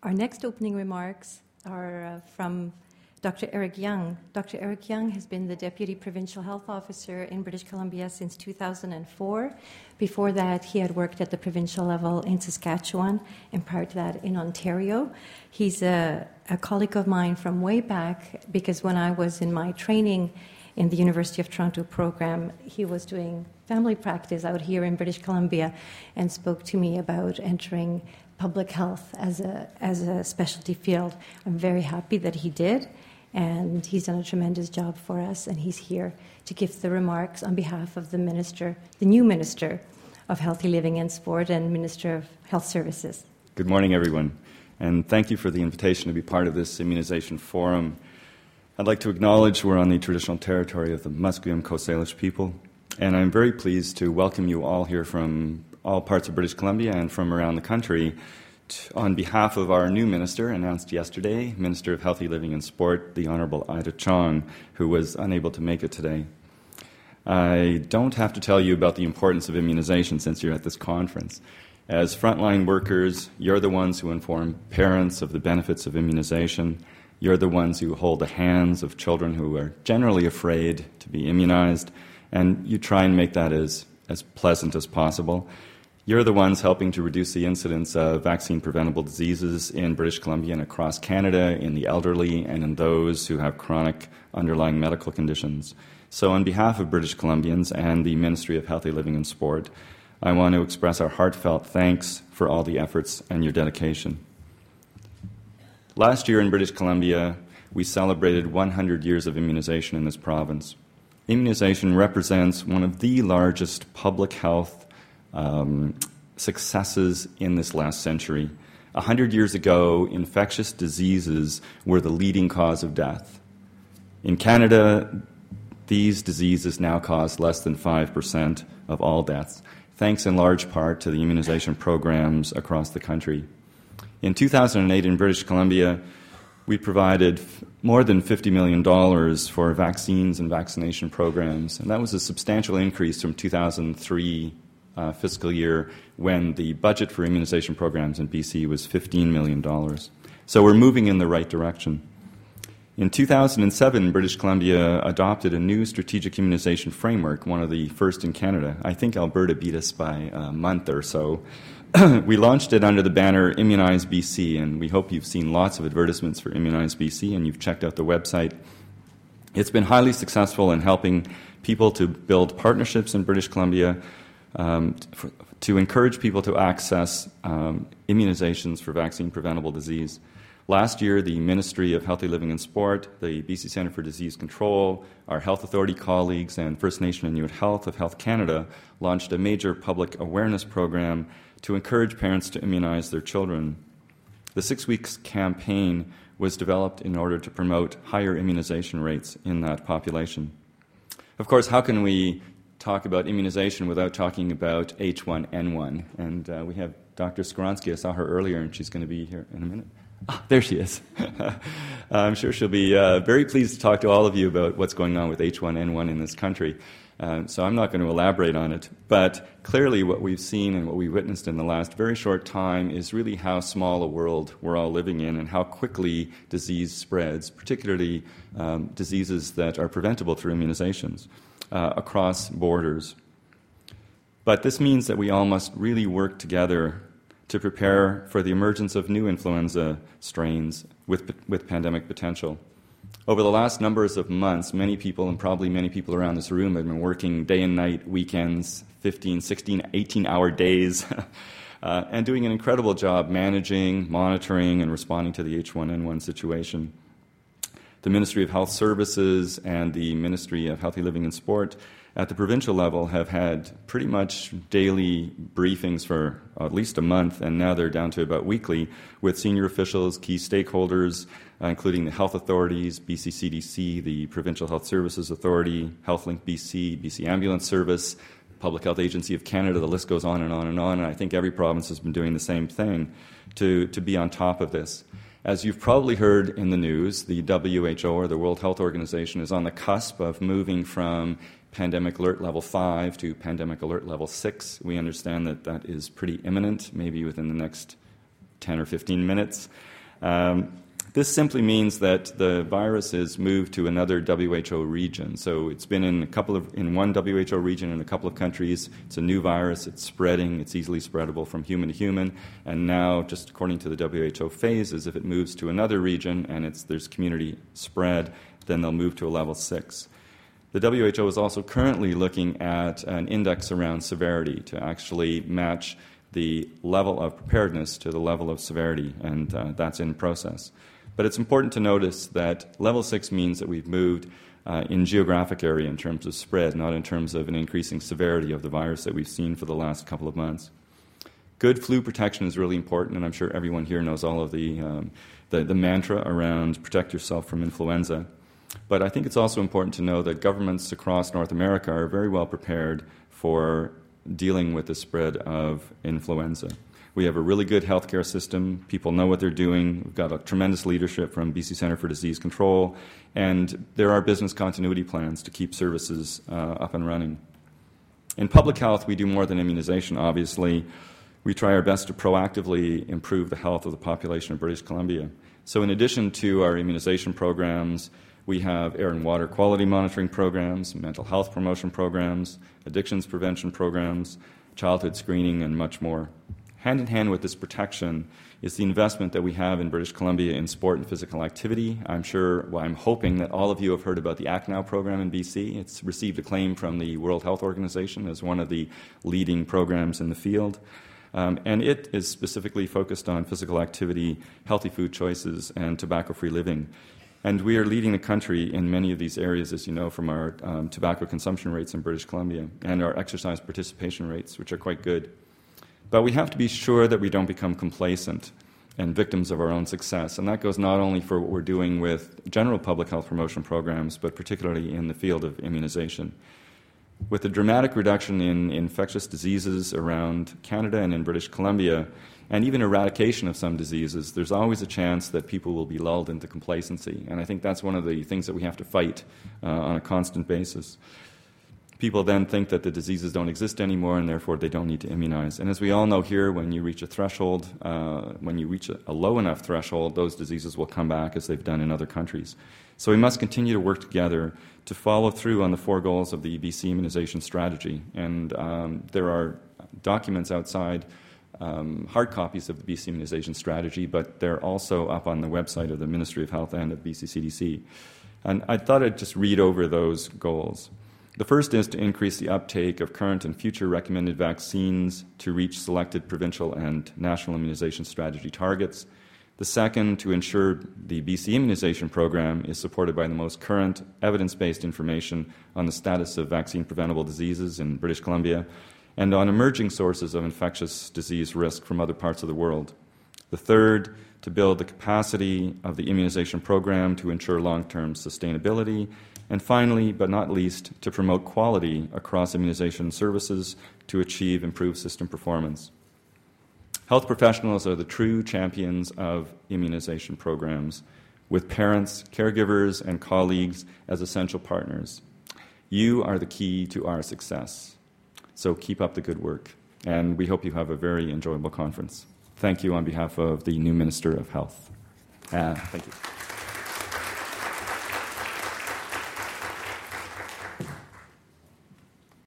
Our next opening remarks are from Dr. Eric Young. Dr. Eric Young has been the Deputy Provincial Health Officer in British Columbia since 2004. Before that, he had worked at the provincial level in Saskatchewan, and prior to that in Ontario. He's a colleague of mine from way back, because when I was in my training in the University of Toronto program, he was doing family practice out here in British Columbia and spoke to me about entering public health as a specialty field. I'm very happy that he did, and he's done a tremendous job for us, and he's here to give the remarks on behalf of the new Minister of Healthy Living and Sport and Minister of Health Services. Good morning, everyone, and thank you for the invitation to be part of this immunization forum. I'd like to acknowledge we're on the traditional territory of the Musqueam Coast Salish people, and I'm very pleased to welcome you all here from all parts of British Columbia and from around the country on behalf of our new minister, announced yesterday, Minister of Healthy Living and Sport, the Honourable Ida Chong, who was unable to make it today. I don't have to tell you about the importance of immunization since you're at this conference. As frontline workers, you're the ones who inform parents of the benefits of immunization. You're the ones who hold the hands of children who are generally afraid to be immunized, and you try and make that as pleasant as possible. You're the ones helping to reduce the incidence of vaccine-preventable diseases in British Columbia and across Canada, in the elderly and in those who have chronic underlying medical conditions. So on behalf of British Columbians and the Ministry of Healthy Living and Sport, I want to express our heartfelt thanks for all the efforts and your dedication. Last year in British Columbia, we celebrated 100 years of immunization in this province. Immunization represents one of the largest public health successes in this last century. 100 years ago, infectious diseases were the leading cause of death. In Canada, these diseases now cause less than 5% of all deaths, thanks in large part to the immunization programs across the country. In 2008 in British Columbia, we provided more than $50 million for vaccines and vaccination programs, and that was a substantial increase from 2003 fiscal year when the budget for immunization programs in BC was $15 million. So we're moving in the right direction. In 2007, British Columbia adopted a new strategic immunization framework, one of the first in Canada. I think Alberta beat us by a month or so. We launched it under the banner Immunize BC, and we hope you've seen lots of advertisements for Immunize BC and you've checked out the website. It's been highly successful in helping people to build partnerships in British Columbia to encourage people to access immunizations for vaccine-preventable disease. Last year, the Ministry of Healthy Living and Sport, the BC Centre for Disease Control, our health authority colleagues, and First Nation Inuit Health of Health Canada launched a major public awareness program to encourage parents to immunize their children. The 6 weeks campaign was developed in order to promote higher immunization rates in that population. Of course, how can we talk about immunization without talking about H1N1? And we have Dr. Skoronsky. I saw her earlier, and she's going to be here in a minute. There she is. I'm sure she'll be very pleased to talk to all of you about what's going on with H1N1 in this country. So I'm not going to elaborate on it. But clearly what we've seen and what we witnessed in the last very short time is really how small a world we're all living in and how quickly disease spreads, particularly diseases that are preventable through immunizations across borders. But this means that we all must really work together to prepare for the emergence of new influenza strains with pandemic potential. Over the last numbers of months, many people, and probably many people around this room, have been working day and night, weekends, 15, 16, 18-hour days, and doing an incredible job managing, monitoring, and responding to the H1N1 situation. The Ministry of Health Services and the Ministry of Healthy Living and Sport at the provincial level have had pretty much daily briefings for at least a month, and now they're down to about weekly, with senior officials, key stakeholders, including the health authorities, BC CDC, the Provincial Health Services Authority, HealthLink BC, BC Ambulance Service, Public Health Agency of Canada. The list goes on and on and on, and I think every province has been doing the same thing to be on top of this. As you've probably heard in the news, the WHO, or the World Health Organization, is on the cusp of moving from Pandemic Alert Level 5 to Pandemic Alert Level 6. We understand that that is pretty imminent, maybe within the next 10 or 15 minutes. This simply means that the virus is moved to another WHO region. So it's been in one WHO region in a couple of countries. It's a new virus. It's spreading. It's easily spreadable from human to human. And now, just according to the WHO phases, if it moves to another region and there's community spread, then they'll move to a level 6. The WHO is also currently looking at an index around severity to actually match the level of preparedness to the level of severity, and that's in process. But it's important to notice that level 6 means that we've moved in geographic area in terms of spread, not in terms of an increasing severity of the virus that we've seen for the last couple of months. Good flu protection is really important, and I'm sure everyone here knows all of the mantra around protect yourself from influenza. But I think it's also important to know that governments across North America are very well prepared for dealing with the spread of influenza. We have a really good healthcare system. People know what they're doing. We've got a tremendous leadership from BC Centre for Disease Control, and there are business continuity plans to keep services up and running. In public health, we do more than immunization, obviously. We try our best to proactively improve the health of the population of British Columbia. So in addition to our immunization programs, we have air and water quality monitoring programs, mental health promotion programs, addictions prevention programs, childhood screening, and much more. Hand in hand with this protection is the investment that we have in British Columbia in sport and physical activity. I'm hoping that all of you have heard about the Act Now program in BC. It's received acclaim from the World Health Organization as one of the leading programs in the field. And it is specifically focused on physical activity, healthy food choices, and tobacco-free living. And we are leading the country in many of these areas, as you know, from our tobacco consumption rates in British Columbia and our exercise participation rates, which are quite good. But we have to be sure that we don't become complacent and victims of our own success. And that goes not only for what we're doing with general public health promotion programs, but particularly in the field of immunization. With the dramatic reduction in infectious diseases around Canada and in British Columbia, and even eradication of some diseases, there's always a chance that people will be lulled into complacency. And I think that's one of the things that we have to fight on a constant basis. People then think that the diseases don't exist anymore and therefore they don't need to immunize. And as we all know here, when you reach a threshold, when you reach a low enough threshold, those diseases will come back as they've done in other countries. So we must continue to work together to follow through on the 4 goals of the BC immunization strategy. And there are documents outside, hard copies of the BC immunization strategy, but they're also up on the website of the Ministry of Health and of BC CDC. And I thought I'd just read over those goals. The first is to increase the uptake of current and future recommended vaccines to reach selected provincial and national immunization strategy targets. The second, to ensure the BC immunization program is supported by the most current evidence-based information on the status of vaccine-preventable diseases in British Columbia and on emerging sources of infectious disease risk from other parts of the world. The third, to build the capacity of the immunization program to ensure long-term sustainability. And finally, but not least, to promote quality across immunization services to achieve improved system performance. Health professionals are the true champions of immunization programs, with parents, caregivers, and colleagues as essential partners. You are the key to our success. So keep up the good work, and we hope you have a very enjoyable conference. Thank you on behalf of the new Minister of Health. Thank you.